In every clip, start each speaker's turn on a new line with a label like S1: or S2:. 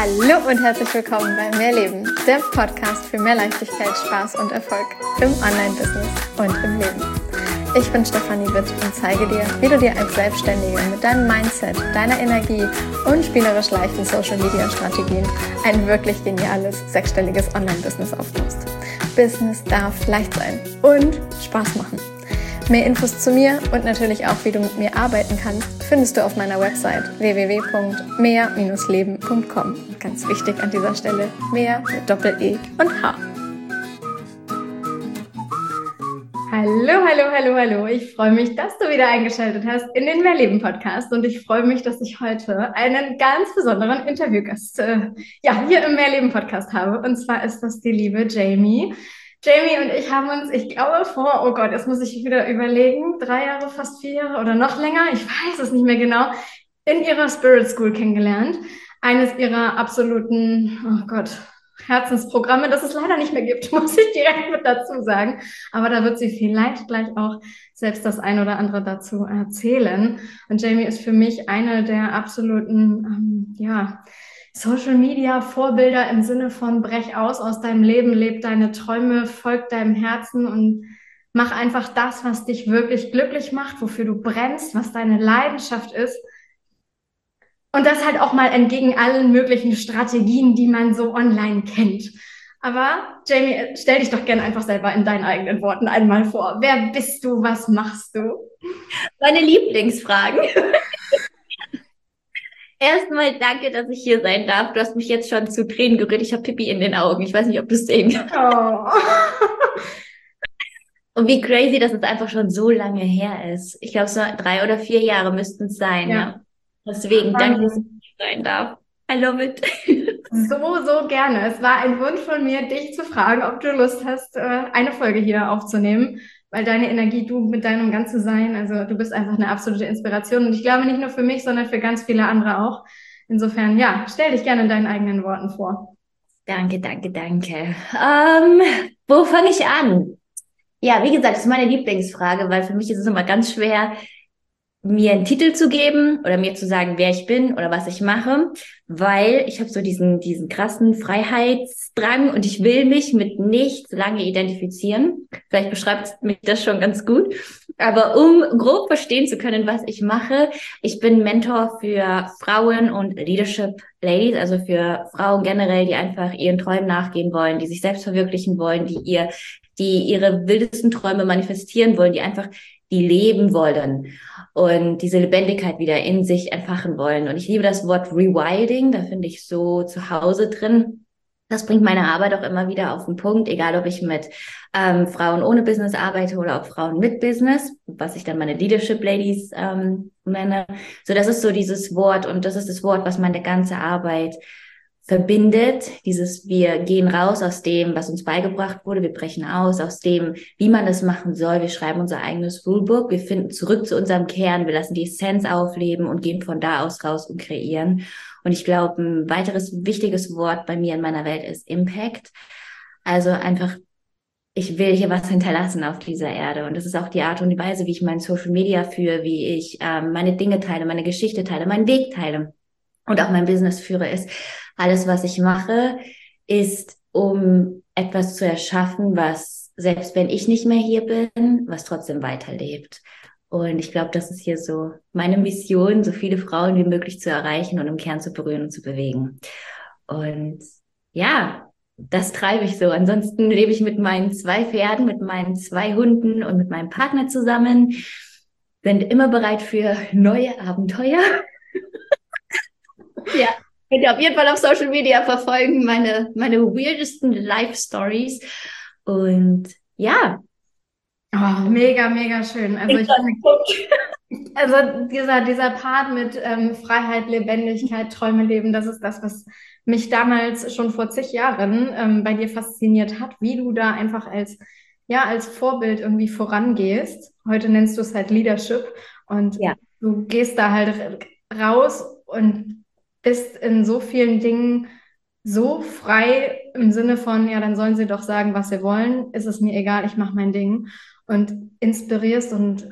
S1: Hallo und herzlich willkommen bei Mehrleben, der Podcast für mehr Leichtigkeit, Spaß und Erfolg im Online-Business und im Leben. Ich bin Stefanie Witt und zeige dir, wie du dir als Selbstständige mit deinem Mindset, deiner Energie und spielerisch leichten Social-Media-Strategien ein wirklich geniales, sechsstelliges Online-Business aufbaust. Business darf leicht sein und Spaß machen. Mehr Infos zu mir und natürlich auch, wie du mit mir arbeiten kannst, findest du auf meiner Website www.mehr-leben.com. Ganz wichtig an dieser Stelle, mehr mit Doppel-E und H. Hallo. Ich freue mich, dass du wieder eingeschaltet hast in den Mehrleben-Podcast und ich freue mich, dass ich heute einen ganz besonderen Interviewgast hier im Mehrleben-Podcast habe. Und zwar ist das die liebe Jamie. Jamie und ich haben uns, ich glaube jetzt muss ich wieder überlegen, 3 Jahre, fast 4 Jahre oder noch länger, ich weiß es nicht mehr genau, in ihrer Spirit School kennengelernt. Eines ihrer absoluten, Herzensprogramme, das es leider nicht mehr gibt, muss ich direkt mit dazu sagen. Aber da wird sie vielleicht gleich auch selbst das ein oder andere dazu erzählen. Und Jamie ist für mich eine der absoluten, Social Media Vorbilder im Sinne von brech aus deinem Leben, leb deine Träume, folg deinem Herzen und mach einfach das, was dich wirklich glücklich macht, wofür du brennst, was deine Leidenschaft ist. Und das halt auch mal entgegen allen möglichen Strategien, die man so online kennt. Aber Jamie, stell dich doch gerne einfach selber in deinen eigenen Worten einmal vor. Wer bist du? Was machst du?
S2: Meine Lieblingsfragen. Erstmal danke, dass ich hier sein darf. Du hast mich jetzt schon zu Tränen gerührt. Ich habe Pipi in den Augen. Ich weiß nicht, ob du es sehen kannst.
S1: Oh.
S2: Und wie crazy, dass es einfach schon so lange her ist. Ich glaube, so 3 oder 4 Jahre müssten es sein. Ja. Deswegen danke, dass ich hier sein darf. I love it.
S1: So gerne. Es war ein Wunsch von mir, dich zu fragen, ob du Lust hast, eine Folge hier aufzunehmen, weil deine Energie, du mit deinem ganzen Sein, also du bist einfach eine absolute Inspiration und ich glaube nicht nur für mich, sondern für ganz viele andere auch. Insofern, ja, stell dich gerne in deinen eigenen Worten vor.
S2: Danke. Wo fange ich an? Ja, wie gesagt, das ist meine Lieblingsfrage, weil für mich ist es immer ganz schwer, mir einen Titel zu geben oder mir zu sagen, wer ich bin oder was ich mache, weil ich habe so diesen krassen Freiheitsdrang und ich will mich mit nichts lange identifizieren. Vielleicht beschreibt mich das schon ganz gut. Aber um grob verstehen zu können, was ich mache, ich bin Mentor für Frauen und Leadership Ladies, also für Frauen generell, die einfach ihren Träumen nachgehen wollen, die sich selbst verwirklichen wollen, die ihre wildesten Träume manifestieren wollen, die einfach die leben wollen und diese Lebendigkeit wieder in sich entfachen wollen. Und ich liebe das Wort Rewilding, da finde ich so zu Hause drin. Das bringt meine Arbeit auch immer wieder auf den Punkt, egal ob ich mit Frauen ohne Business arbeite oder auch Frauen mit Business, was ich dann meine Leadership Ladies nenne. So, das ist so dieses Wort und das ist das Wort, was meine ganze Arbeit verbindet, wir gehen raus aus dem, was uns beigebracht wurde, wir brechen aus dem, wie man das machen soll, wir schreiben unser eigenes Rulebook, wir finden zurück zu unserem Kern, wir lassen die Essenz aufleben und gehen von da aus raus und kreieren. Und ich glaube, ein weiteres wichtiges Wort bei mir in meiner Welt ist Impact. Also einfach, ich will hier was hinterlassen auf dieser Erde. Und das ist auch die Art und Weise, wie ich mein Social Media führe, wie ich meine Dinge teile, meine Geschichte teile, meinen Weg teile und auch mein Business führe, ist alles, was ich mache, ist, um etwas zu erschaffen, was, selbst wenn ich nicht mehr hier bin, was trotzdem weiterlebt. Und ich glaube, das ist hier so meine Mission, so viele Frauen wie möglich zu erreichen und im Kern zu berühren und zu bewegen. Und ja, das treibe ich so. Ansonsten lebe ich mit meinen 2 Pferden, mit meinen 2 Hunden und mit meinem Partner zusammen, sind immer bereit für neue Abenteuer. Ja. Könnt ihr auf jeden Fall auf Social Media verfolgen, meine weirdesten Life-Stories. Und ja.
S1: Oh, mega schön. Also dieser Part mit Freiheit, Lebendigkeit, Träume leben, das ist das, was mich damals schon vor zig Jahren bei dir fasziniert hat, wie du da einfach als Vorbild irgendwie vorangehst. Heute nennst du es halt Leadership und du gehst da halt raus und bist in so vielen Dingen so frei im Sinne von, ja, dann sollen sie doch sagen, was sie wollen, ist es mir egal, ich mache mein Ding und inspirierst und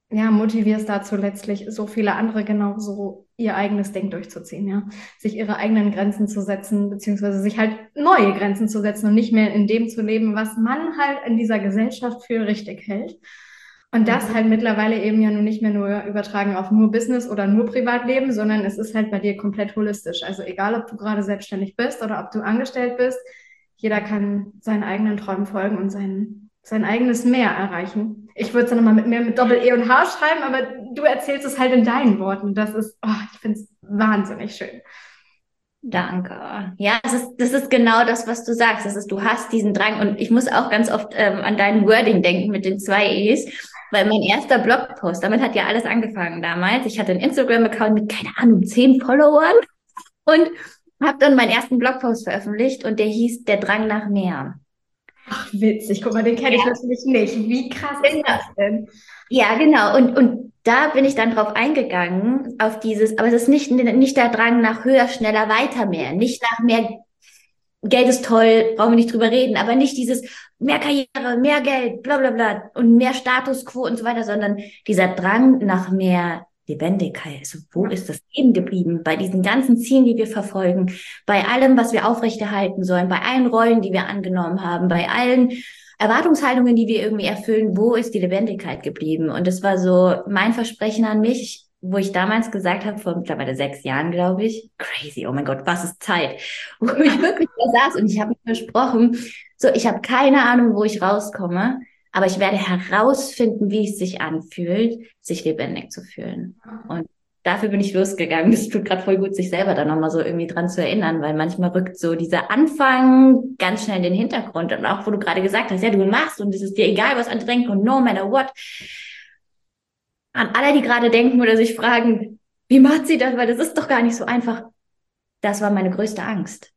S1: ja, motivierst dazu letztlich so viele andere genauso ihr eigenes Ding durchzuziehen, ja. Sich ihre eigenen Grenzen zu setzen, beziehungsweise sich halt neue Grenzen zu setzen und nicht mehr in dem zu leben, was man halt in dieser Gesellschaft für richtig hält. Und das halt mittlerweile eben ja nun nicht mehr nur übertragen auf nur Business oder nur Privatleben, sondern es ist halt bei dir komplett holistisch. Also egal, ob du gerade selbstständig bist oder ob du angestellt bist, jeder kann seinen eigenen Träumen folgen und sein eigenes Mehr erreichen. Ich würde es dann nochmal mit mehr mit Doppel-E und H schreiben, aber du erzählst es halt in deinen Worten. Das ist, oh, ich finde es wahnsinnig schön.
S2: Danke. Ja, das ist genau das, was du sagst. Das ist, du hast diesen Drang und ich muss auch ganz oft an dein Wording denken mit den 2 E's, weil mein erster Blogpost, damit hat ja alles angefangen damals. Ich hatte einen Instagram-Account mit, keine Ahnung, 10 Followern und habe dann meinen ersten Blogpost veröffentlicht und der hieß Der Drang nach mehr.
S1: Ach, witzig. Guck mal, den kenne ich natürlich nicht. Wie krass ist
S2: Genau.
S1: das denn?
S2: Ja, genau. Und da bin ich dann drauf eingegangen, auf dieses, aber es ist nicht der Drang nach höher, schneller, weiter mehr, nicht nach mehr Geld ist toll, brauchen wir nicht drüber reden, aber nicht dieses mehr Karriere, mehr Geld, bla bla bla und mehr Status quo und so weiter, sondern dieser Drang nach mehr Lebendigkeit. Also wo ist das Leben geblieben? Bei diesen ganzen Zielen, die wir verfolgen, bei allem, was wir aufrechterhalten sollen, bei allen Rollen, die wir angenommen haben, bei allen Erwartungshaltungen, die wir irgendwie erfüllen, wo ist die Lebendigkeit geblieben? Und das war so mein Versprechen an mich, wo ich damals gesagt habe, vor mittlerweile 6 Jahren, glaube ich, crazy, oh mein Gott, was ist Zeit? Wo ich wirklich da saß und ich habe mir versprochen, so, ich habe keine Ahnung, wo ich rauskomme, aber ich werde herausfinden, wie es sich anfühlt, sich lebendig zu fühlen. Und dafür bin ich losgegangen. Das tut gerade voll gut, sich selber da nochmal so irgendwie dran zu erinnern, weil manchmal rückt so dieser Anfang ganz schnell in den Hintergrund. Und auch, wo du gerade gesagt hast, ja, du machst und es ist dir egal, was andere denken und no matter what. An alle, die gerade denken oder sich fragen, wie macht sie das? Weil das ist doch gar nicht so einfach. Das war meine größte Angst.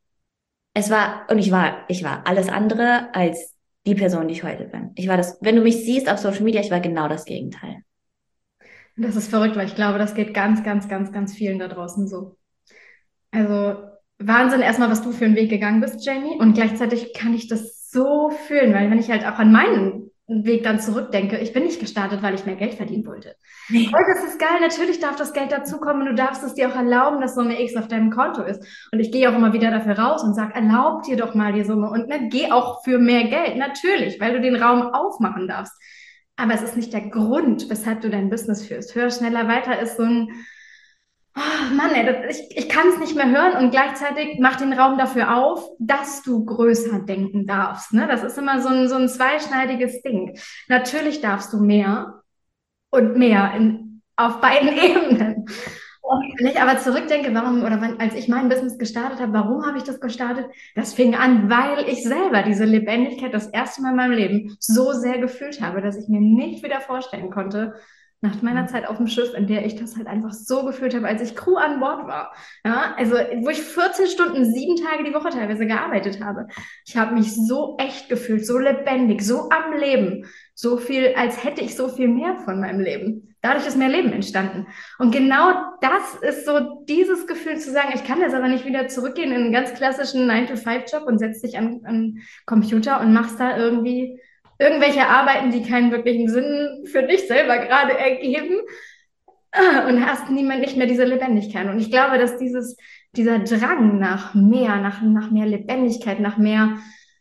S2: Ich war alles andere als die Person, die ich heute bin. Ich war das, wenn du mich siehst auf Social Media, ich war genau das Gegenteil.
S1: Das ist verrückt, weil ich glaube, das geht ganz, ganz, ganz, ganz vielen da draußen so. Also Wahnsinn erstmal, was du für einen Weg gegangen bist, Jamie. Und gleichzeitig kann ich das so fühlen, weil wenn ich halt auch an meinen Weg dann zurückdenke, ich bin nicht gestartet, weil ich mehr Geld verdienen wollte.
S2: Nee.
S1: Oh, das ist geil, natürlich darf das Geld dazukommen und du darfst es dir auch erlauben, dass Summe X auf deinem Konto ist. Und ich gehe auch immer wieder dafür raus und sage, erlaub dir doch mal die Summe und ne, geh auch für mehr Geld, natürlich, weil du den Raum aufmachen darfst. Aber es ist nicht der Grund, weshalb du dein Business führst. Höher, schneller, weiter ist so ein oh Mann, ey, ich kann es nicht mehr hören und gleichzeitig mach den Raum dafür auf, dass du größer denken darfst. Ne? Das ist immer so ein zweischneidiges Ding. Natürlich darfst du mehr und mehr auf beiden Ebenen. Wenn ich aber zurückdenke, als ich mein Business gestartet habe, warum habe ich das gestartet? Das fing an, weil ich selber diese Lebendigkeit das erste Mal in meinem Leben so sehr gefühlt habe, dass ich mir nicht wieder vorstellen konnte, nach meiner Zeit auf dem Schiff, in der ich das halt einfach so gefühlt habe, als ich Crew an Bord war. Ja, also, wo ich 14 Stunden, 7 Tage die Woche teilweise gearbeitet habe. Ich habe mich so echt gefühlt, so lebendig, so am Leben. So viel, als hätte ich so viel mehr von meinem Leben. Dadurch ist mehr Leben entstanden. Und genau das ist so dieses Gefühl zu sagen, ich kann jetzt aber nicht wieder zurückgehen in einen ganz klassischen 9-to-5-Job und setz dich an Computer und machst da irgendwie irgendwelche Arbeiten, die keinen wirklichen Sinn für dich selber gerade ergeben und hast nicht mehr diese Lebendigkeit. Und ich glaube, dass dieser Drang nach mehr, nach mehr Lebendigkeit, nach mehr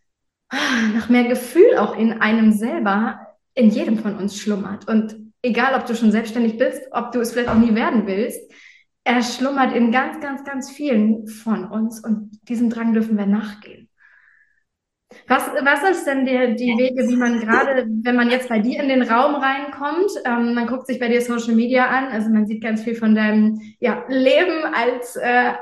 S1: Gefühl auch in einem selber in jedem von uns schlummert. Und egal, ob du schon selbstständig bist, ob du es vielleicht auch nie werden willst, er schlummert in ganz, ganz, ganz vielen von uns und diesem Drang dürfen wir nachgehen. Was ist denn die Wege, wie man gerade, wenn man jetzt bei dir in den Raum reinkommt, man guckt sich bei dir Social Media an, also man sieht ganz viel von deinem Leben als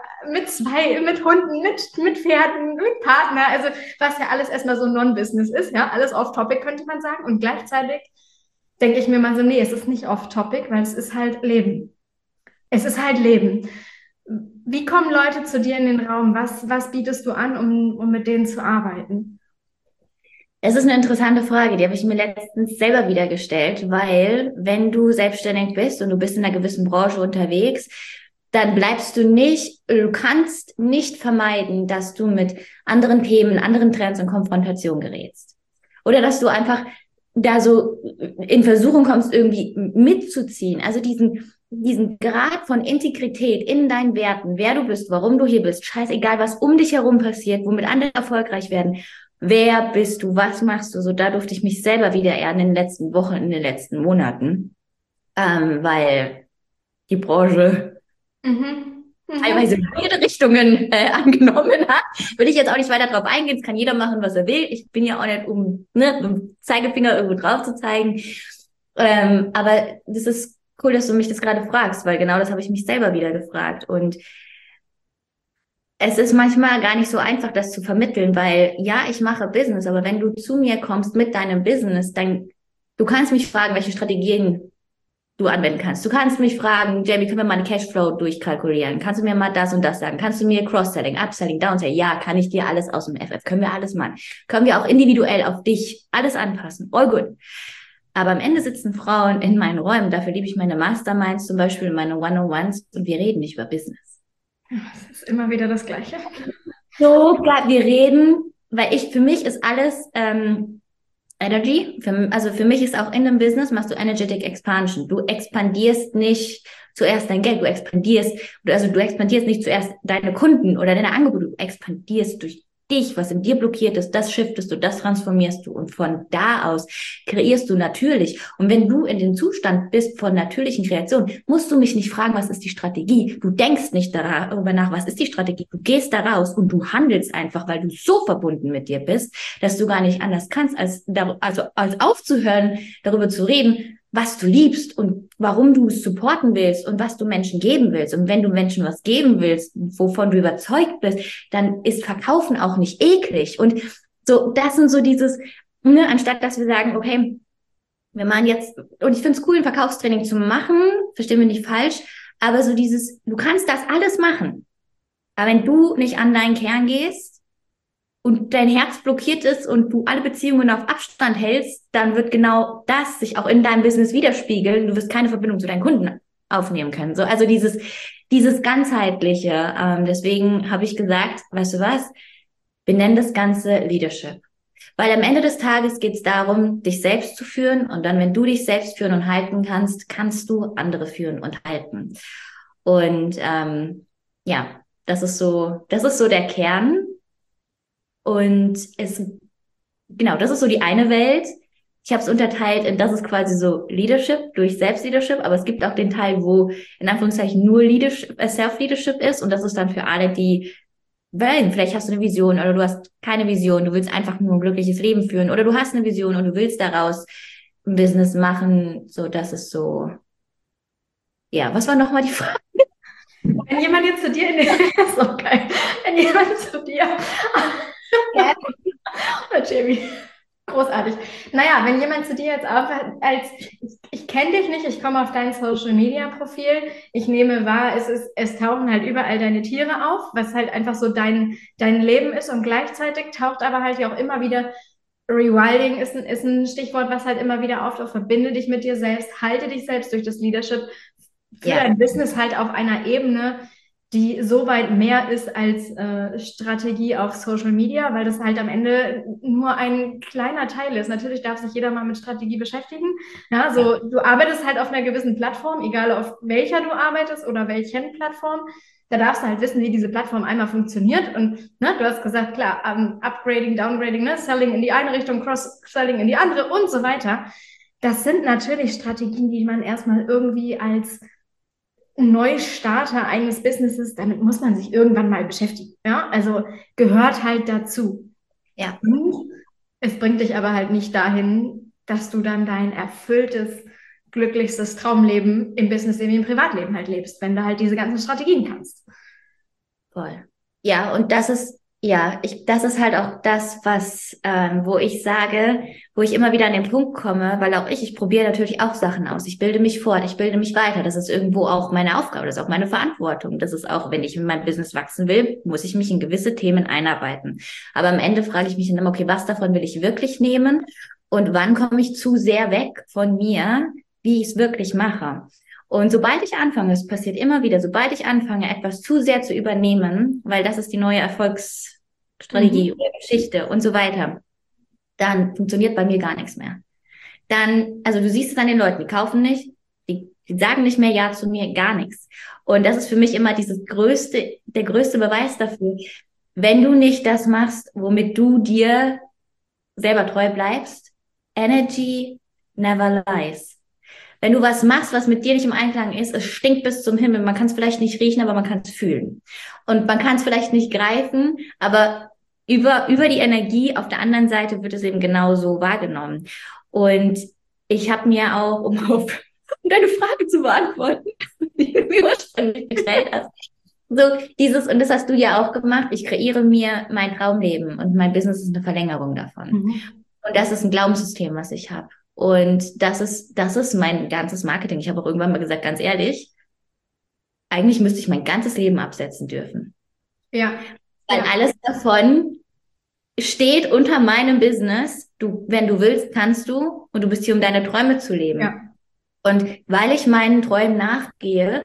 S1: mit Hunden, mit Pferden, mit Partner, also was ja alles erstmal so Non-Business ist, ja, alles off-topic könnte man sagen. Und gleichzeitig denke ich mir mal so, nee, es ist nicht off-topic, weil es ist halt Leben. Es ist halt Leben. Wie kommen Leute zu dir in den Raum? Was bietest du an, um mit denen zu arbeiten?
S2: Es ist eine interessante Frage, die habe ich mir letztens selber wieder gestellt, weil wenn du selbstständig bist und du bist in einer gewissen Branche unterwegs, dann du kannst nicht vermeiden, dass du mit anderen Themen, anderen Trends und Konfrontationen gerätst. Oder dass du einfach da so in Versuchung kommst, irgendwie mitzuziehen. Also diesen Grad von Integrität in deinen Werten, wer du bist, warum du hier bist, scheißegal, was um dich herum passiert, womit andere erfolgreich werden. Wer bist du? Was machst du? So, da durfte ich mich selber wieder ehren in den letzten Wochen, in den letzten Monaten, weil die Branche teilweise beide Richtungen angenommen hat. Will ich jetzt auch nicht weiter drauf eingehen. Es kann jeder machen, was er will. Ich bin ja auch nicht, um mit dem Zeigefinger irgendwo drauf zu zeigen. Aber das ist cool, dass du mich das gerade fragst, weil genau das habe ich mich selber wieder gefragt. Und es ist manchmal gar nicht so einfach, das zu vermitteln, weil ja, ich mache Business, aber wenn du zu mir kommst mit deinem Business, dann, du kannst mich fragen, welche Strategien du anwenden kannst. Du kannst mich fragen, Jamie, können wir mal einen Cashflow durchkalkulieren? Kannst du mir mal das und das sagen? Kannst du mir Cross-Selling, Upselling, Downselling? Ja, kann ich dir alles aus dem FF. Können wir alles machen. Können wir auch individuell auf dich alles anpassen. All good. Aber am Ende sitzen Frauen in meinen Räumen. Dafür liebe ich meine Masterminds zum Beispiel, meine One-on-Ones und wir reden nicht über Business.
S1: Es ist immer wieder das Gleiche.
S2: So, klar, wir reden, weil für mich ist alles Energy. Also für mich ist auch in einem Business machst du Energetic Expansion. Du expandierst nicht zuerst dein Geld, du expandierst nicht zuerst deine Kunden oder deine Angebote, du expandierst durch dich, was in dir blockiert ist, das shiftest du, das transformierst du und von da aus kreierst du natürlich. Und wenn du in dem Zustand bist von natürlichen Kreation, musst du mich nicht fragen, was ist die Strategie? Du denkst nicht darüber nach, was ist die Strategie? Du gehst da raus und du handelst einfach, weil du so verbunden mit dir bist, dass du gar nicht anders kannst, als aufzuhören, darüber zu reden, was du liebst und warum du es supporten willst und was du Menschen geben willst. Und wenn du Menschen was geben willst, wovon du überzeugt bist, dann ist Verkaufen auch nicht eklig. Und so, das sind so dieses, anstatt dass wir sagen, okay, wir machen jetzt, und ich finde es cool, ein Verkaufstraining zu machen, verstehen wir nicht falsch, aber so dieses, du kannst das alles machen. Aber wenn du nicht an deinen Kern gehst, und dein Herz blockiert ist und du alle Beziehungen auf Abstand hältst, dann wird genau das sich auch in deinem Business widerspiegeln. Du wirst keine Verbindung zu deinen Kunden aufnehmen können. So, also dieses ganzheitliche. Deswegen habe ich gesagt, weißt du was? Wir nennen das Ganze Leadership. Weil am Ende des Tages geht es darum, dich selbst zu führen. Und dann, wenn du dich selbst führen und halten kannst, kannst du andere führen und halten. Und ja, das ist so der Kern. Und das ist so die eine Welt. Ich habe es unterteilt in, das ist quasi so Leadership durch Selbstleadership, aber es gibt auch den Teil, wo in Anführungszeichen nur Self-Leadership ist und das ist dann für alle, die, weil vielleicht hast du eine Vision oder du hast keine Vision, du willst einfach nur ein glückliches Leben führen oder du hast eine Vision und du willst daraus ein Business machen, so das ist so, ja, was war nochmal die Frage?
S1: Wenn jemand jetzt zu dir ist auch geil. Wenn jemand zu dir Jamie, großartig. Naja, wenn jemand zu dir jetzt auch ich kenne dich nicht, ich komme auf dein Social Media Profil, ich nehme wahr, es tauchen halt überall deine Tiere auf, was halt einfach so dein Leben ist und gleichzeitig taucht aber halt ja auch immer wieder Rewilding ist ein Stichwort, was halt immer wieder auftaucht, verbinde dich mit dir selbst, halte dich selbst durch das Leadership, für dein Business halt auf einer Ebene, die so weit mehr ist als Strategie auf Social Media, weil das halt am Ende nur ein kleiner Teil ist. Natürlich darf sich jeder mal mit Strategie beschäftigen. Ja, so du arbeitest halt auf einer gewissen Plattform, egal auf welcher du arbeitest oder welchen Plattform. Da darfst du halt wissen, wie diese Plattform einmal funktioniert. Und du hast gesagt, klar, Upgrading, Downgrading, Selling in die eine Richtung, Cross-Selling in die andere und so weiter. Das sind natürlich Strategien, die man erstmal irgendwie als Neustarter eines Businesses, damit muss man sich irgendwann mal beschäftigen. Ja, also gehört halt dazu.
S2: Ja.
S1: Und es bringt dich aber halt nicht dahin, dass du dann dein erfülltes, glücklichstes Traumleben im Business, im Privatleben halt lebst, wenn du halt diese ganzen Strategien kannst.
S2: Voll. Ja, und das ist halt auch das, was, wo ich sage, wo ich immer wieder an den Punkt komme, weil auch ich probiere natürlich auch Sachen aus. Ich bilde mich fort, ich bilde mich weiter. Das ist irgendwo auch meine Aufgabe, das ist auch meine Verantwortung. Das ist auch, wenn ich in meinem Business wachsen will, muss ich mich in gewisse Themen einarbeiten. Aber am Ende frage ich mich dann immer, okay, was davon will ich wirklich nehmen? Und wann komme ich zu sehr weg von mir, wie ich es wirklich mache? Und sobald ich anfange, es passiert immer wieder, sobald ich anfange, etwas zu sehr zu übernehmen, weil das ist die neue Erfolgsstrategie oder Geschichte und so weiter, dann funktioniert bei mir gar nichts mehr. dann, also du siehst es an den Leuten, die kaufen nicht, die sagen nicht mehr Ja zu mir, gar nichts. Und das ist für mich immer der größte Beweis dafür, wenn du nicht das machst, womit du dir selber treu bleibst, Energy never lies. Wenn du was machst, was mit dir nicht im Einklang ist, es stinkt bis zum Himmel. Man kann es vielleicht nicht riechen, aber man kann es fühlen. Und man kann es vielleicht nicht greifen, aber über die Energie auf der anderen Seite wird es eben genauso wahrgenommen. Und ich habe mir auch, um deine Frage zu beantworten, die du mir ursprünglich gestellt hast, so und das hast du ja auch gemacht, ich kreiere mir mein Traumleben und mein Business ist eine Verlängerung davon. Und das ist ein Glaubenssystem, was ich habe. Und das ist mein ganzes Marketing. Ich habe auch irgendwann mal gesagt, ganz ehrlich, eigentlich müsste ich mein ganzes Leben absetzen dürfen.
S1: Ja.
S2: Weil alles davon steht unter meinem Business. Wenn du willst, kannst du. Und du bist hier, um deine Träume zu leben.
S1: Ja.
S2: Und weil ich meinen Träumen nachgehe,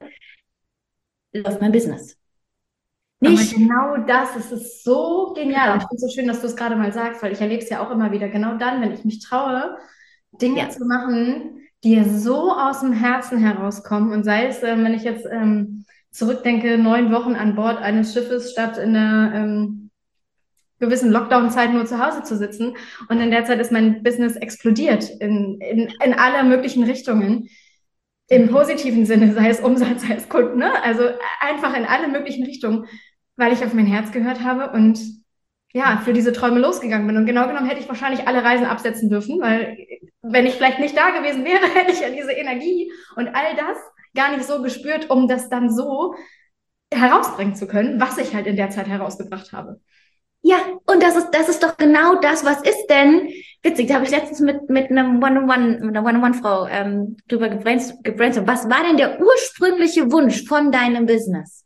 S2: läuft mein Business.
S1: Nicht. Aber genau das, es ist so genial. Und ich finde es so schön, dass du es gerade mal sagst, weil ich erlebe es ja auch immer wieder. Genau dann, wenn ich mich traue, Dinge zu machen, die so aus dem Herzen herauskommen. Und sei es, wenn ich jetzt zurückdenke, 9 Wochen an Bord eines Schiffes statt in einer gewissen Lockdown-Zeit nur zu Hause zu sitzen. Und in der Zeit ist mein Business explodiert in alle möglichen Richtungen. Im positiven Sinne, sei es Umsatz, sei es Kunden, ne? Also einfach in alle möglichen Richtungen, weil ich auf mein Herz gehört habe und ja, für diese Träume losgegangen bin. Und genau genommen hätte ich wahrscheinlich alle Reisen absetzen dürfen, weil wenn ich vielleicht nicht da gewesen wäre, hätte ich ja diese Energie und all das gar nicht so gespürt, um das dann so herausbringen zu können, was ich halt in der Zeit herausgebracht habe.
S2: Ja, und das ist doch genau das, was ist denn, witzig, da habe ich letztens mit einer One-on-One-Frau drüber gebrainstormt. Was war denn der ursprüngliche Wunsch von deinem Business?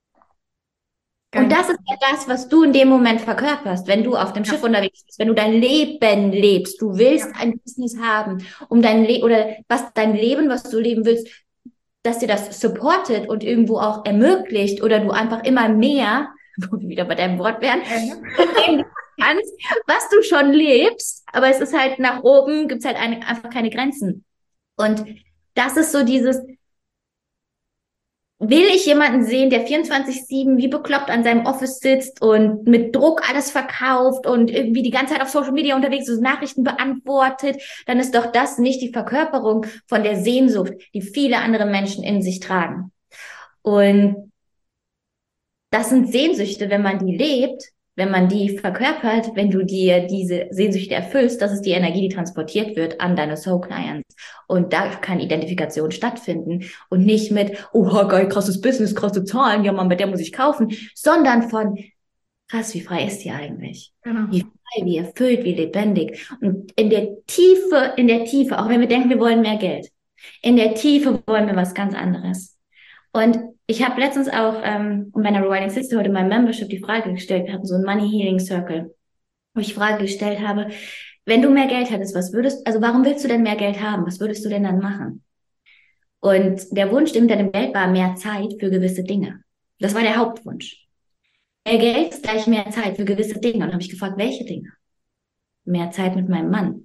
S2: Geil. Und das ist ja das, was du in dem Moment verkörperst, wenn du auf dem Schiff unterwegs bist, wenn du dein Leben lebst. Du willst ein Business haben, um dein Leben oder dein Leben, was du leben willst, dass dir das supportet und irgendwo auch ermöglicht oder du einfach immer mehr, wo wir wieder bei deinem Wort wären, kannst, was du schon lebst, aber es ist halt nach oben, gibt's halt einfach keine Grenzen. Und das ist so dieses, will ich jemanden sehen, der 24/7 wie bekloppt an seinem Office sitzt und mit Druck alles verkauft und irgendwie die ganze Zeit auf Social Media unterwegs ist, Nachrichten beantwortet, dann ist doch das nicht die Verkörperung von der Sehnsucht, die viele andere Menschen in sich tragen. Und das sind Sehnsüchte, wenn man die lebt, wenn man die verkörpert, wenn du dir diese Sehnsüchte erfüllst, das ist die Energie, die transportiert wird an deine Soul Clients. Und da kann Identifikation stattfinden und nicht mit, oh geil, krasses Business, krasse Zahlen, ja Mann, bei der muss ich kaufen, sondern von, krass, wie frei ist die eigentlich? Genau. Wie frei, wie erfüllt, wie lebendig. Und in der Tiefe, auch wenn wir denken, wir wollen mehr Geld, in der Tiefe wollen wir was ganz anderes. Und ich habe letztens auch in meiner Rewilding Sisterhood in meinem Membership die Frage gestellt, wir hatten so einen Money Healing Circle, wo ich die Frage gestellt habe, wenn du mehr Geld hättest, warum willst du denn mehr Geld haben? Was würdest du denn dann machen? Und der Wunsch hinter dem Geld war mehr Zeit für gewisse Dinge. Das war der Hauptwunsch. Mehr Geld ist gleich mehr Zeit für gewisse Dinge. Und dann habe ich gefragt, welche Dinge? Mehr Zeit mit meinem Mann.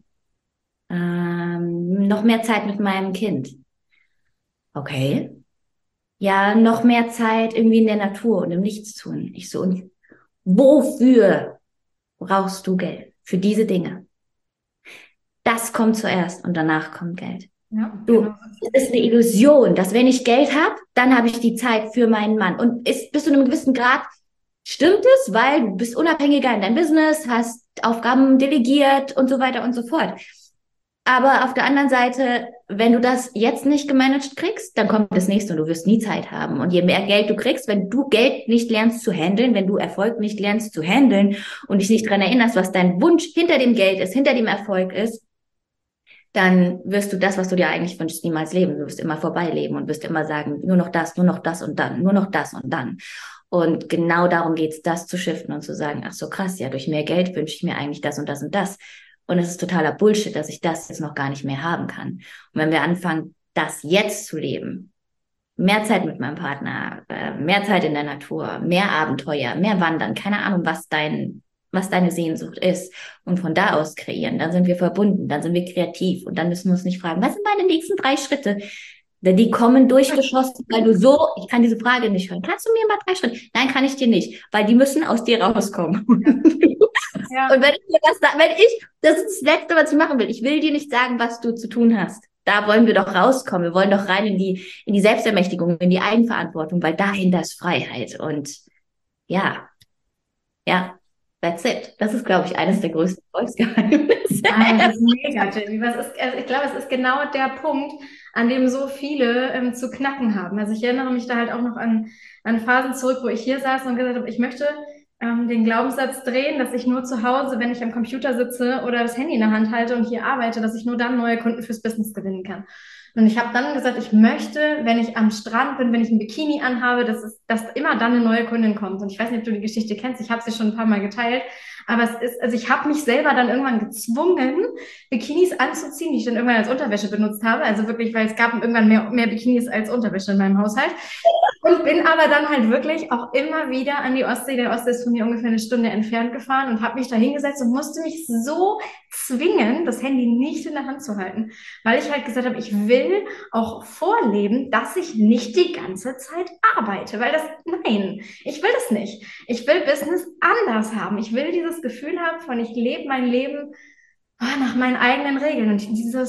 S2: Noch mehr Zeit mit meinem Kind. Okay. Ja, noch mehr Zeit irgendwie in der Natur und im Nichtstun. Ich so, und wofür brauchst du Geld? Für diese Dinge. Das kommt zuerst und danach kommt Geld. Ja, genau. Es ist eine Illusion, dass wenn ich Geld habe, dann habe ich die Zeit für meinen Mann. Und bis zu einem gewissen Grad stimmt es, weil du bist unabhängiger in deinem Business, hast Aufgaben delegiert und so weiter und so fort. Aber auf der anderen Seite, wenn du das jetzt nicht gemanagt kriegst, dann kommt das nächste und du wirst nie Zeit haben. Und je mehr Geld du kriegst, wenn du Geld nicht lernst zu handeln, wenn du Erfolg nicht lernst zu handeln und dich nicht daran erinnerst, was dein Wunsch hinter dem Geld ist, hinter dem Erfolg ist, dann wirst du das, was du dir eigentlich wünschst, niemals leben. Du wirst immer vorbeileben und wirst immer sagen, nur noch das und dann, nur noch das und dann. Und genau darum geht's, das zu shiften und zu sagen, ach so krass, ja, durch mehr Geld wünsche ich mir eigentlich das und das und das. Und es ist totaler Bullshit, dass ich das jetzt noch gar nicht mehr haben kann. Und wenn wir anfangen, das jetzt zu leben, mehr Zeit mit meinem Partner, mehr Zeit in der Natur, mehr Abenteuer, mehr Wandern, keine Ahnung, was dein was deine Sehnsucht ist und von da aus kreieren. Dann sind wir verbunden, dann sind wir kreativ und dann müssen wir uns nicht fragen, was sind meine nächsten 3 Schritte? Denn die kommen durchgeschossen, weil du so, ich kann diese Frage nicht hören. Kannst du mir mal 3 Schritte? Nein, kann ich dir nicht, weil die müssen aus dir rauskommen.
S1: Ja.
S2: Und das ist das Letzte, was ich machen will. Ich will dir nicht sagen, was du zu tun hast. Da wollen wir doch rauskommen. Wir wollen doch rein in die Selbstermächtigung, in die Eigenverantwortung, weil dahinter ist Freiheit. Und ja, that's it. Das ist, glaube ich, eines der größten Erfolgsgeheimnisse.
S1: Das ist mega, Jamie. Also ich glaube, es ist genau der Punkt, an dem so viele zu knacken haben. Also ich erinnere mich da halt auch noch an Phasen zurück, wo ich hier saß und gesagt habe, ich möchte den Glaubenssatz drehen, dass ich nur zu Hause, wenn ich am Computer sitze oder das Handy in der Hand halte und hier arbeite, dass ich nur dann neue Kunden fürs Business gewinnen kann. Und ich habe dann gesagt, ich möchte, wenn ich am Strand bin, wenn ich ein Bikini anhabe, dass immer dann eine neue Kundin kommt. Und ich weiß nicht, ob du die Geschichte kennst, ich habe sie schon ein paar Mal geteilt. Aber also ich habe mich selber dann irgendwann gezwungen, Bikinis anzuziehen, die ich dann irgendwann als Unterwäsche benutzt habe. Also wirklich, weil es gab irgendwann mehr Bikinis als Unterwäsche in meinem Haushalt. Und bin aber dann halt wirklich auch immer wieder an die Ostsee. Der Ostsee ist von mir ungefähr eine Stunde entfernt gefahren und habe mich da hingesetzt und musste mich so zwingen, das Handy nicht in der Hand zu halten, weil ich halt gesagt habe, ich will auch vorleben, dass ich nicht die ganze Zeit arbeite, weil nein, ich will das nicht. Ich will Business anders haben. Ich will dieses Gefühl haben von, ich lebe mein Leben nach meinen eigenen Regeln und dieser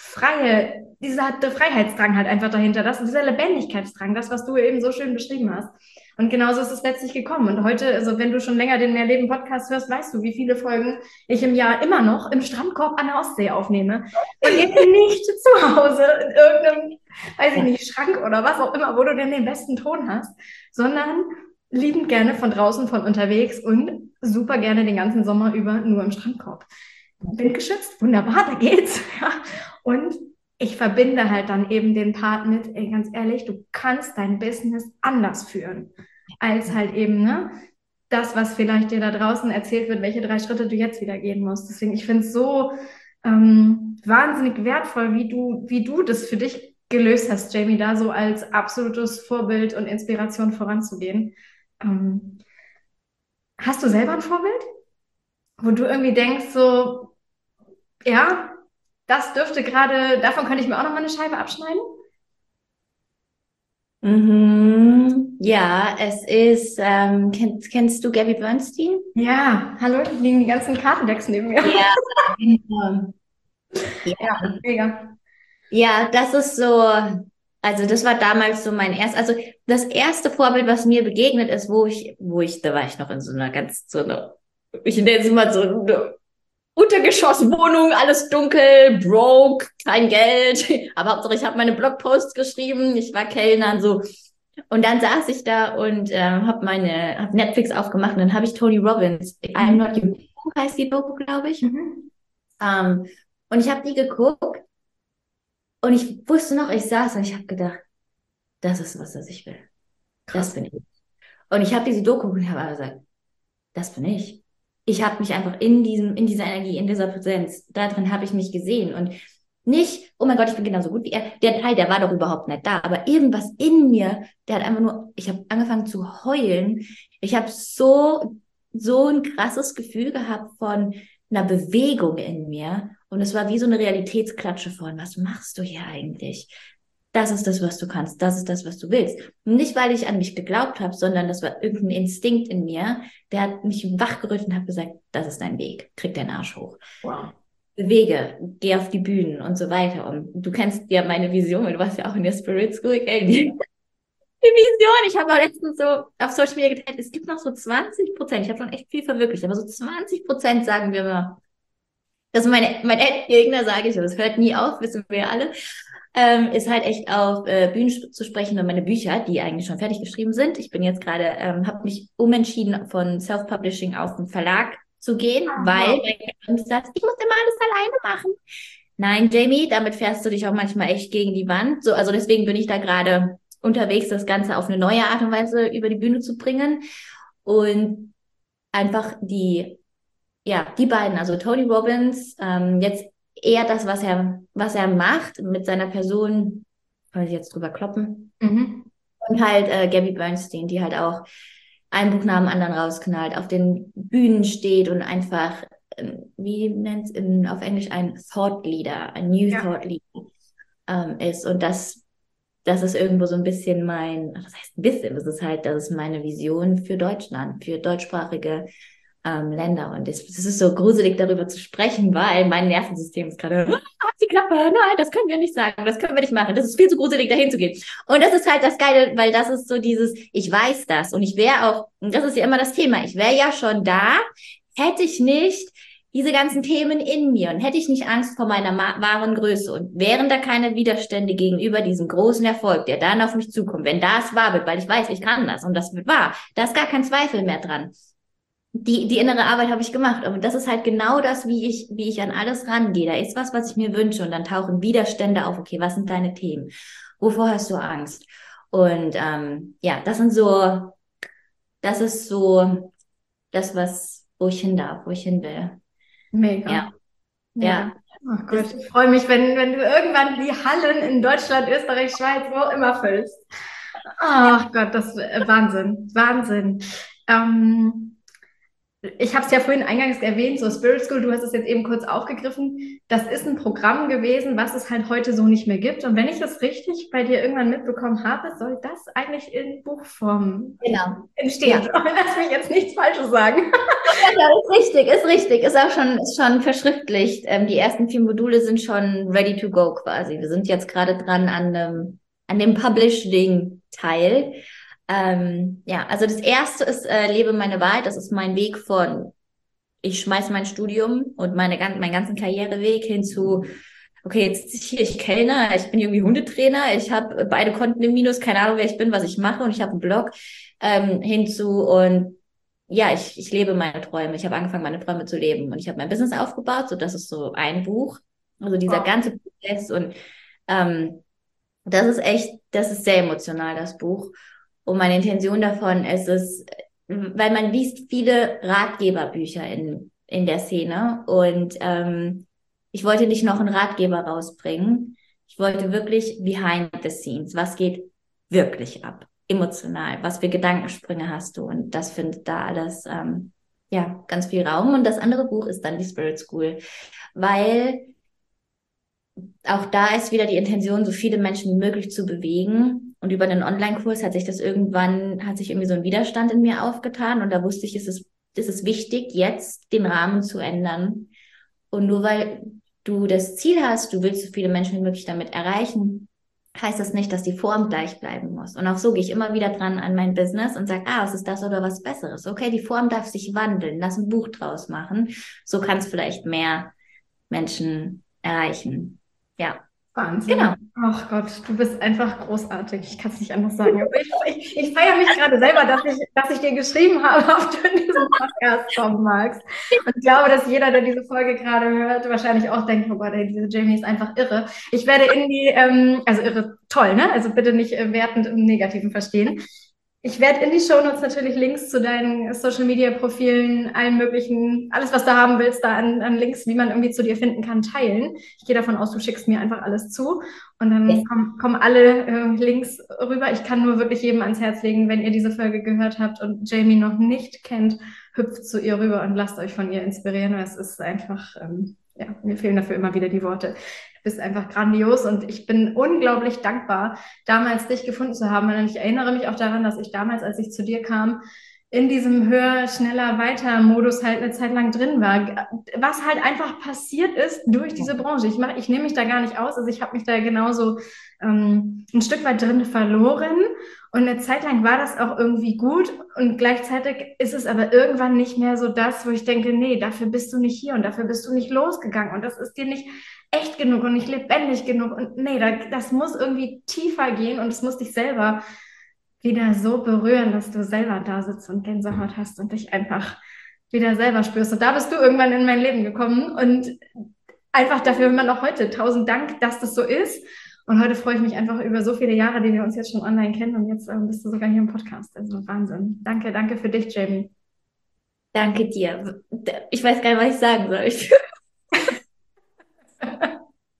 S1: Freiheitsdrang halt einfach dahinter, dieser Lebendigkeitsdrang, das, was du eben so schön beschrieben hast. Und genauso ist es letztlich gekommen. Und heute, also wenn du schon länger den Mehrleben-Podcast hörst, weißt du, wie viele Folgen ich im Jahr immer noch im Strandkorb an der Ostsee aufnehme. Und eben nicht zu Hause in irgendeinem, weiß ich nicht, Schrank oder was auch immer, wo du denn den besten Ton hast, sondern liebend gerne von draußen, von unterwegs und super gerne den ganzen Sommer über nur im Strandkorb. Windgeschützt, wunderbar, da geht's. Ja. Und ich verbinde halt dann eben den Part mit, ey, ganz ehrlich, du kannst dein Business anders führen, als halt eben, ne, das, was vielleicht dir da draußen erzählt wird, welche 3 Schritte du jetzt wieder gehen musst. Deswegen, ich finde es so wahnsinnig wertvoll, wie du das für dich gelöst hast, Jamie, da so als absolutes Vorbild und Inspiration voranzugehen. Hast du selber ein Vorbild, wo du irgendwie denkst, so, ja, davon könnte ich mir auch noch mal eine Scheibe abschneiden?
S2: Ja, es ist, kennst du Gabby Bernstein?
S1: Ja, hallo, liegen die ganzen Kartendecks neben mir.
S2: Ja, genau.
S1: Ja, mega.
S2: Ja, das ist so, also das war damals so also das erste Vorbild, was mir begegnet ist, da war ich noch in ich nenne es mal so eine Untergeschosswohnung, alles dunkel, broke, kein Geld, aber Hauptsache ich habe meine Blogposts geschrieben, ich war Kellner und so. Und dann saß ich da und habe hab Netflix aufgemacht und dann habe ich Tony Robbins, I'm Not Your Guru heißt die Doku, glaube ich. Und ich habe die geguckt und ich wusste noch, ich saß und ich habe gedacht, das ist was ich will. Das bin ich. Und ich habe diese Doku und habe gesagt, das bin ich. Ich habe mich einfach in dieser Energie, in dieser Präsenz, darin habe ich mich gesehen und nicht, oh mein Gott, ich bin genauso gut wie er. Der Teil, der war doch überhaupt nicht da, aber irgendwas in mir, ich habe angefangen zu heulen. Ich habe so ein krasses Gefühl gehabt von einer Bewegung in mir und es war wie so eine Realitätsklatsche von, was machst du hier eigentlich? Das ist das, was du kannst. Das ist das, was du willst. Und nicht, weil ich an mich geglaubt habe, sondern das war irgendein Instinkt in mir, der hat mich wachgerüttelt und hat gesagt, das ist dein Weg. Krieg deinen Arsch hoch.
S1: Wow.
S2: Bewege, geh auf die Bühnen und so weiter. Und du kennst ja meine Vision, du warst ja auch in der Spirit School. Die Vision, ich habe auch letztens so auf Social Media geteilt, es gibt noch so 20%, ich habe schon echt viel verwirklicht, aber so 20% sagen wir mal. Das ist mein Endgegner, sage ich, aber es hört nie auf, wissen wir alle. Ist halt echt auf Bühnen zu sprechen und meine Bücher, die eigentlich schon fertig geschrieben sind. Ich bin jetzt gerade, habe mich umentschieden von Self-Publishing auf den Verlag zu gehen, weil mein Glaubenssatz, ich muss immer alles alleine machen. Nein, Jamie, damit fährst du dich auch manchmal echt gegen die Wand. So, also deswegen bin ich da gerade unterwegs, das Ganze auf eine neue Art und Weise über die Bühne zu bringen und einfach die beiden, also Tony Robbins, jetzt eher das, was er macht mit seiner Person, kann ich jetzt drüber kloppen. Und halt Gabby Bernstein, die halt auch ein Buch nach dem anderen rausknallt, auf den Bühnen steht und einfach, wie nennt es auf Englisch, ein Thought Leader, ein New
S1: Ja.
S2: Thought Leader ist. Und das ist irgendwo so ein bisschen das heißt ein bisschen, das ist meine Vision für Deutschland, für deutschsprachige Länder. Und das ist so gruselig, darüber zu sprechen, weil mein Nervensystem ist gerade, halt die Klappe, nein, das können wir nicht sagen, das können wir nicht machen, das ist viel zu gruselig, dahin zu gehen. Und das ist halt das Geile, weil das ist so dieses, ich weiß das und ich wäre auch, und das ist ja immer das Thema, ich wäre ja schon da, hätte ich nicht diese ganzen Themen in mir und hätte ich nicht Angst vor meiner wahren Größe und wären da keine Widerstände gegenüber diesem großen Erfolg, der dann auf mich zukommt, wenn das wahr wird, weil ich weiß, ich kann das und das wird wahr, da ist gar kein Zweifel mehr dran. Die innere Arbeit habe ich gemacht. Und das ist halt genau das, wie ich an alles rangehe. Da ist was ich mir wünsche. Und dann tauchen Widerstände auf. Okay, was sind deine Themen? Wovor hast du Angst? Und ja, das ist so das, wo ich hin darf, wo ich hin will.
S1: Mega.
S2: Ja,
S1: Ja.
S2: ja.
S1: Oh Gott, ich freue mich, wenn du irgendwann die Hallen in Deutschland, Österreich, Schweiz, wo auch immer füllst. Ach Gott, das Wahnsinn, Wahnsinn. Ähm, Ich habe es ja vorhin eingangs erwähnt, so Spirit School, du hast es jetzt eben kurz aufgegriffen. Das ist ein Programm gewesen, was es halt heute so nicht mehr gibt. Und wenn ich das richtig bei dir irgendwann mitbekommen habe, soll das eigentlich in Buchform
S2: Genau.
S1: entstehen.
S2: Ja.
S1: Lass mich jetzt nichts Falsches sagen.
S2: Ja, ist richtig. Ist schon verschriftlicht. Die ersten 4 Module sind schon ready to go quasi. Wir sind jetzt gerade dran an dem Publishing-Teil. Ja, also das erste ist, lebe meine Wahrheit. Das ist mein Weg von, ich schmeiße mein Studium und meinen ganzen Karriereweg hin zu, okay, jetzt sitze ich hier, ich kellner, ich bin irgendwie Hundetrainer, ich habe beide Konten im Minus, keine Ahnung, wer ich bin, was ich mache und ich habe einen Blog hinzu und ja, ich lebe meine Träume. Ich habe angefangen, meine Träume zu leben und ich habe mein Business aufgebaut, so das ist so ein Buch, also dieser
S1: Wow.
S2: ganze Prozess und ähm, das ist sehr emotional, das Buch. Und meine Intention davon ist es, weil man liest viele Ratgeberbücher in der Szene und ich wollte nicht noch einen Ratgeber rausbringen. Ich wollte wirklich behind the scenes. Was geht wirklich ab? Emotional. Was für Gedankensprünge hast du? Und das findet da alles, ja, ganz viel Raum. Und das andere Buch ist dann die Spirit School, weil auch da ist wieder die Intention, so viele Menschen wie möglich zu bewegen. Und über einen Online-Kurs hat sich irgendwie so ein Widerstand in mir aufgetan. Und da wusste ich, es ist wichtig, jetzt den Rahmen zu ändern. Und nur weil du das Ziel hast, du willst so viele Menschen wie möglich damit erreichen, heißt das nicht, dass die Form gleich bleiben muss. Und auch so gehe ich immer wieder dran an mein Business und sage, was ist das oder was Besseres? Okay, die Form darf sich wandeln. Lass ein Buch draus machen. So kann es vielleicht mehr Menschen erreichen. Ja, genau.
S1: Wahnsinn. Ach Gott, du bist einfach großartig. Ich kann es nicht anders sagen. Aber ich feiere mich gerade selber, dass ich dir geschrieben habe, ob du in diesen Podcast kommen magst. Und ich glaube, dass jeder, der diese Folge gerade hört, wahrscheinlich auch denkt, oh Gott, ey, diese Jamie ist einfach irre. Ich werde also irre, toll, ne? Also bitte nicht wertend im Negativen verstehen. Ich werde in die Shownotes natürlich Links zu deinen Social Media Profilen, allen möglichen, alles, was du haben willst, da an Links, wie man irgendwie zu dir finden kann, teilen. Ich gehe davon aus, du schickst mir einfach alles zu und dann
S2: Yes.
S1: kommen alle Links rüber. Ich kann nur wirklich jedem ans Herz legen, wenn ihr diese Folge gehört habt und Jamie noch nicht kennt, hüpft zu ihr rüber und lasst euch von ihr inspirieren. Es ist einfach, ja, mir fehlen dafür immer wieder die Worte. Du bist einfach grandios und ich bin unglaublich dankbar, damals dich gefunden zu haben. Und ich erinnere mich auch daran, dass ich damals, als ich zu dir kam, in diesem höher, schneller, weiter Modus halt eine Zeit lang drin war. Was halt einfach passiert ist durch diese Branche. Ich nehme mich da gar nicht aus. Also ich habe mich da genauso ein Stück weit drin verloren. Und eine Zeit lang war das auch irgendwie gut. Und gleichzeitig ist es aber irgendwann nicht mehr so das, wo ich denke, nee, dafür bist du nicht hier und dafür bist du nicht losgegangen. Und das ist dir nicht echt genug und nicht lebendig genug. Und nee, das muss irgendwie tiefer gehen und es muss dich selber wieder so berühren, dass du selber da sitzt und Gänsehaut hast und dich einfach wieder selber spürst. Und da bist du irgendwann in mein Leben gekommen und einfach dafür immer noch heute 1000 Dank, dass das so ist. Und heute freue ich mich einfach über so viele Jahre, die wir uns jetzt schon online kennen und jetzt bist du sogar hier im Podcast. Also Wahnsinn. Danke, danke für dich, Jamie.
S2: Danke dir. Ich weiß gar nicht, was ich sagen soll.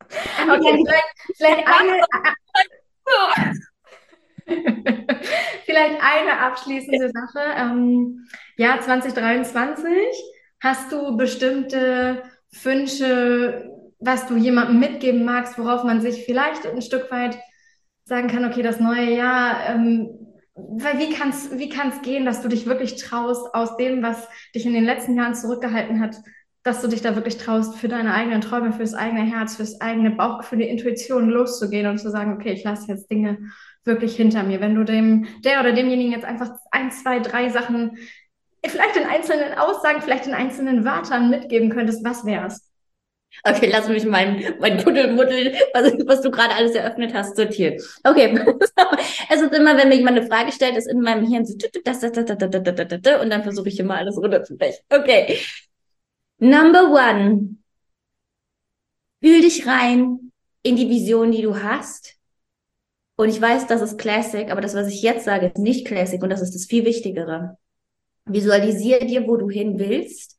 S1: Okay, vielleicht Vielleicht eine abschließende Sache. Ja, 2023, hast du bestimmte Wünsche, was du jemandem mitgeben magst, worauf man sich vielleicht ein Stück weit sagen kann, okay, das neue Jahr, weil wie kann's gehen, dass du dich wirklich traust, aus dem, was dich in den letzten Jahren zurückgehalten hat, dass du dich da wirklich traust, für deine eigenen Träume, fürs eigene Herz, fürs eigene Bauchgefühl, die Intuition loszugehen und zu sagen, okay, ich lasse jetzt Dinge wirklich hinter mir. Wenn du der oder demjenigen jetzt einfach 1, 2, 3 Sachen, vielleicht in einzelnen Aussagen, vielleicht in einzelnen Wörtern mitgeben könntest, was wär's?
S2: Okay, lass mich mein Kuddelmuddel, was du gerade alles eröffnet hast, sortieren. Okay, es ist immer, wenn mir jemand eine Frage stellt, ist in meinem Hirn so und dann versuche ich immer alles runterzubrechen. Okay, Number 1, fühl dich rein in die Vision, die du hast. Und ich weiß, das ist Classic, aber das, was ich jetzt sage, ist nicht Classic und das ist das viel Wichtigere. Visualisiere dir, wo du hin willst.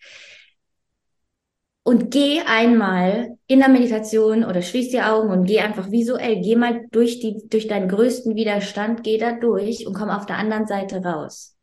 S2: Und geh einmal in der Meditation oder schließ die Augen und geh einfach visuell, geh mal durch deinen größten Widerstand, geh da durch und komm auf der anderen Seite raus.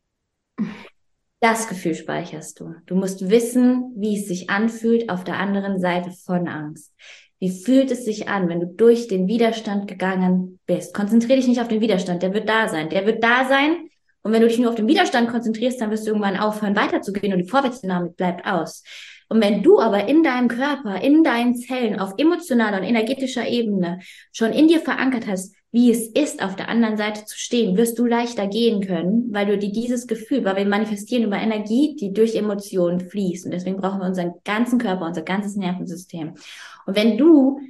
S2: Das Gefühl speicherst du. Du musst wissen, wie es sich anfühlt auf der anderen Seite von Angst. Wie fühlt es sich an, wenn du durch den Widerstand gegangen bist? Konzentriere dich nicht auf den Widerstand, der wird da sein. Der wird da sein. Und wenn du dich nur auf den Widerstand konzentrierst, dann wirst du irgendwann aufhören, weiterzugehen und die Vorwärtsdynamik bleibt aus. Und wenn du aber in deinem Körper, in deinen Zellen, auf emotionaler und energetischer Ebene schon in dir verankert hast, wie es ist, auf der anderen Seite zu stehen, wirst du leichter gehen können, weil du dir dieses Gefühl, weil wir manifestieren über Energie, die durch Emotionen fließt. Und deswegen brauchen wir unseren ganzen Körper, unser ganzes Nervensystem. Und wenn du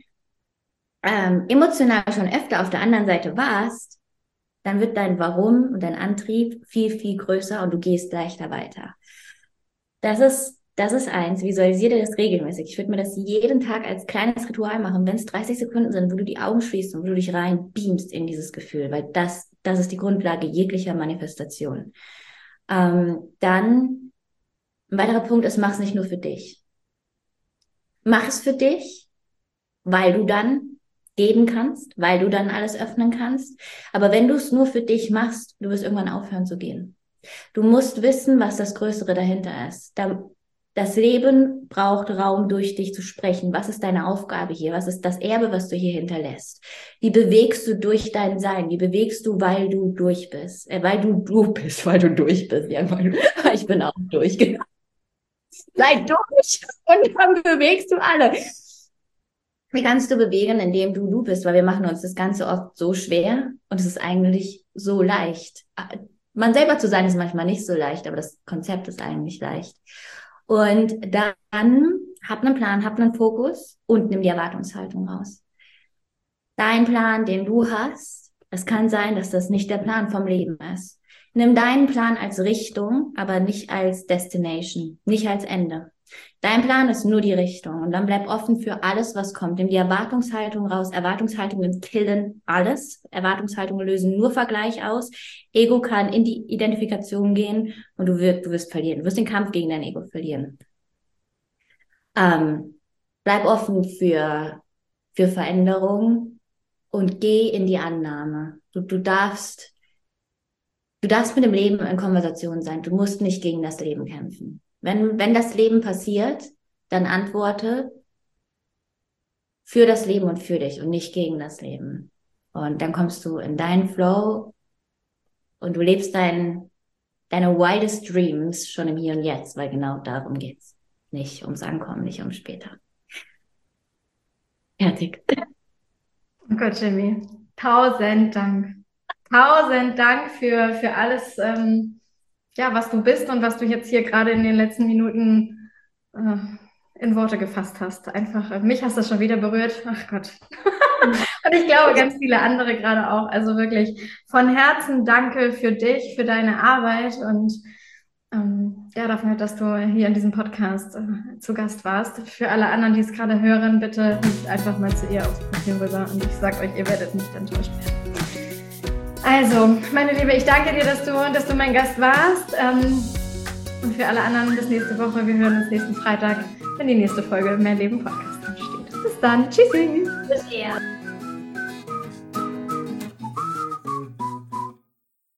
S2: emotional schon öfter auf der anderen Seite warst, dann wird dein Warum und dein Antrieb viel, viel größer und du gehst leichter weiter. Das ist eins, visualisiere dir das regelmäßig. Ich würde mir das jeden Tag als kleines Ritual machen, wenn es 30 Sekunden sind, wo du die Augen schließt und wo du dich rein beamst in dieses Gefühl, weil das ist die Grundlage jeglicher Manifestation. Dann ein weiterer Punkt ist, mach es nicht nur für dich. Mach es für dich, weil du dann geben kannst, weil du dann alles öffnen kannst. Aber wenn du es nur für dich machst, du wirst irgendwann aufhören zu gehen. Du musst wissen, was das Größere dahinter ist. Das Leben braucht Raum, durch dich zu sprechen. Was ist deine Aufgabe hier? Was ist das Erbe, was du hier hinterlässt? Wie bewegst du durch dein Sein? Wie bewegst du, weil du durch bist? Weil du bist, weil du durch bist. Ja, ich bin auch durch. Sei durch und dann bewegst du alle. Wie kannst du bewegen, indem du bist? Weil wir machen uns das Ganze oft so schwer und es ist eigentlich so leicht. Man selber zu sein ist manchmal nicht so leicht, aber das Konzept ist eigentlich leicht. Und dann hab einen Plan, hab einen Fokus und nimm die Erwartungshaltung raus. Dein Plan, den du hast, es kann sein, dass das nicht der Plan vom Leben ist. Nimm deinen Plan als Richtung, aber nicht als Destination, nicht als Ende. Dein Plan ist nur die Richtung und dann bleib offen für alles, was kommt. Nimm die Erwartungshaltung raus. Erwartungshaltungen killen alles. Erwartungshaltungen lösen nur Vergleich aus. Ego kann in die Identifikation gehen und du wirst verlieren. Du wirst den Kampf gegen dein Ego verlieren. Bleib offen für Veränderung und geh in die Annahme. Du darfst mit dem Leben in Konversation sein. Du musst nicht gegen das Leben kämpfen. Wenn das Leben passiert, dann antworte für das Leben und für dich und nicht gegen das Leben. Und dann kommst du in deinen Flow und du lebst deine wildest dreams schon im Hier und Jetzt, weil genau darum geht's. Nicht ums Ankommen, nicht um später. Fertig.
S1: Oh Gott, Jimmy, 1000 Dank. 1000 Dank für alles, ja, was du bist und was du jetzt hier gerade in den letzten Minuten in Worte gefasst hast. Einfach, mich hast du schon wieder berührt. Ach Gott. Und ich glaube, ganz viele andere gerade auch. Also wirklich von Herzen danke für dich, für deine Arbeit und ja, dafür, dass du hier in diesem Podcast zu Gast warst. Für alle anderen, die es gerade hören, bitte nicht einfach mal zu ihr aufs Profil rüber und ich sage euch, ihr werdet nicht enttäuscht werden. Also, meine Liebe, ich danke dir, dass du mein Gast warst. Und für alle anderen bis nächste Woche. Wir hören uns nächsten Freitag, wenn die nächste Folge Mehr Leben Podcast ansteht. Bis dann. Tschüssi.
S2: Bis hier.